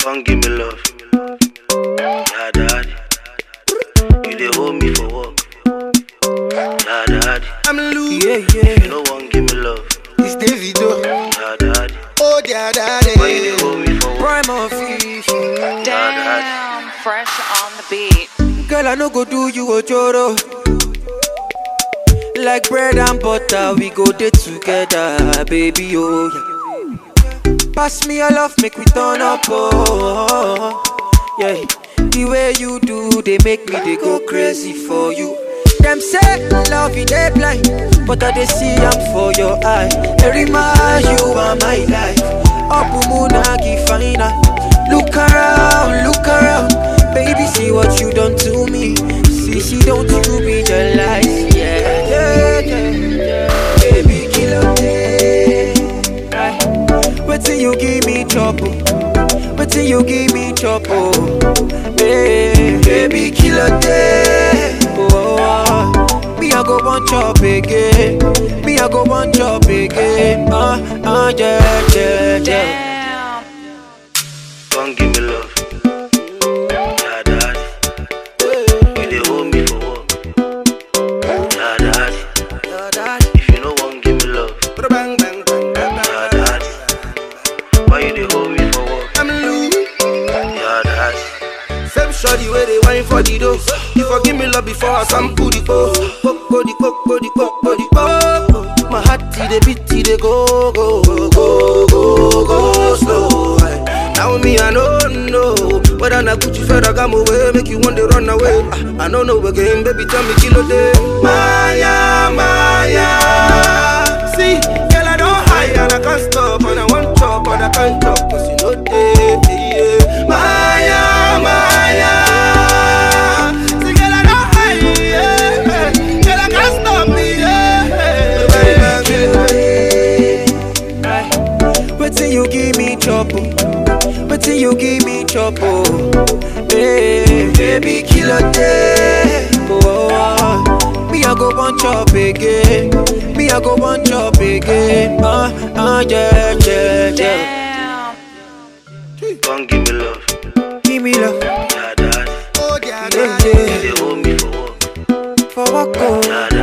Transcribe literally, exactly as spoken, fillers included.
Come give me love. Yeah, daddy. You dey hold me for work. Yeah, daddy. I'm Lou. Yeah, yeah. You no one give me love. It's Davido. Yeah, daddy. Oh, yeah, daddy. Why you dey hold me for work? Prime of fish. Damn, fresh on the beat. Girl, I no go do you ojoro. Like bread and butter, we go day together, baby, oh yeah. Pass me your love, make we turn up, oh yeah. The way you do, they make me they go crazy for you. Them say love you they blind, but I they see I'm for your eye. Every man you are my life. Up Munagi fina. Look around, look around, baby, see what you done to me. See, see, don't you be jealous, yeah, yeah, yeah, yeah. Baby, kill a day. Wait till you give me trouble. Wait till you give me trouble. Hey, baby, kill a day. Oh, me I go bunch up again. Me I go bunch up again. Uh, uh, yeah, yeah, yeah. Damn. Come give me love. Yeah, daddy. You dey hold me for work. Yeah, daddy. Yeah, daddy. If you no one give me love. Bang, bang, bang, bang, Yeah, bang. daddy. Why you dey hold me for work? I'm Lou. Yeah, daddy. Same shorty where they wine for the dough. You forgive me love before I sample the po. Coco the coco the coco the coco. My heart they beat they go go go go go go slow. Aye. Now me I don't know whether I put you further come away, make you want to run away. Ah, I don't know again, baby, tell me kilo day. Maya, Maya. See, girl I don't hide and I can't stop and I want chop and I can't chop 'cause you know day. Yeah. Maya, Maya. See, girl I don't hide, yeah. Girl I can't stop me, yeah. Wait till you give me trouble. Wait till you give me trouble. Hey, baby, kill a day. Oh, me I go bunch up again. Me I go bunch up again. Uh, uh, yeah, yeah, yeah. Damn. Come give me love. Give me love, Yeah, daddy. Oh, yeah, yeah, yeah. You yeah. dey hold me for work. For what go? Yeah, daddy.